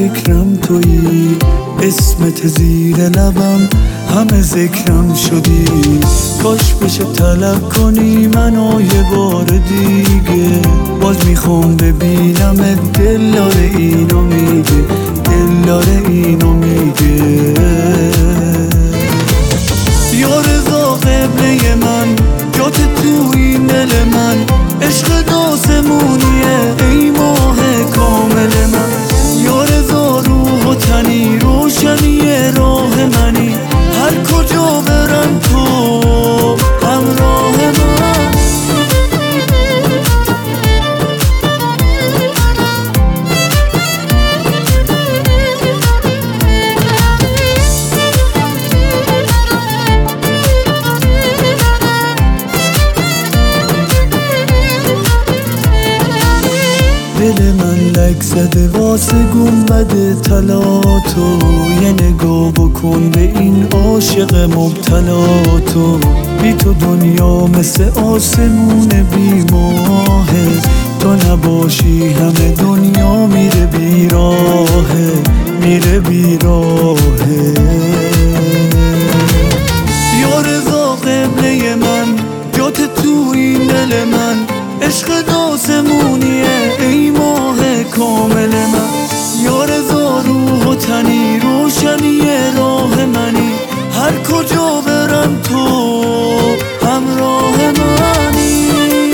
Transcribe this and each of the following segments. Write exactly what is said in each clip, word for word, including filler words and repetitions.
فکرم تویی، اسمت زیر لبم همه ذکرم شدی. کاش بشه طلب کنی منو یه بار دیگه، باز میخوام ببینم دل داره اینو میگه، دل داره اینو میگه. یا رضا قبله من، جات تو این دل من، عشق داسمونیه ای ماه کامل من. یا رضا روح و تنی، روشنی راه منی، هر کجا برم تو همراه من. دل من لک زده واسه گنبد طلاتو، یه نگاه بکن به این عاشق مبتلا تو. بی تو دنیا مثل آسمون بی ماهه، تو نباشی همه دنیا میره بیراهه، میره بیراهه. یا رضا قبله من، جات تو این دل من، عشق داسمونیه ای ماه کامل من. یا رضا روح و تنی، روشنی راه منی، هر کجا برم تو همراه منی.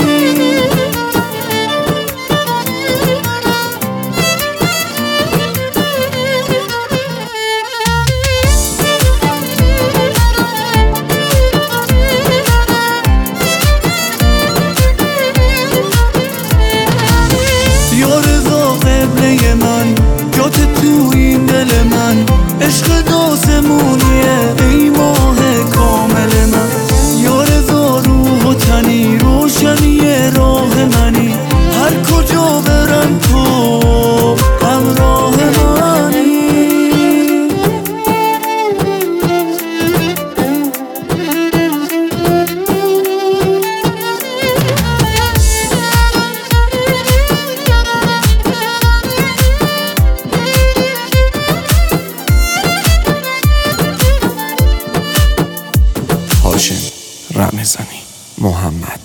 یا رضا قبله من، جات تو این دل من، عشق داسمونیه ای ماه کامل من. یا رضا روح و تنی، روشنی راه منی، هر کجا برم تو همراه منی. رمضانی محمد.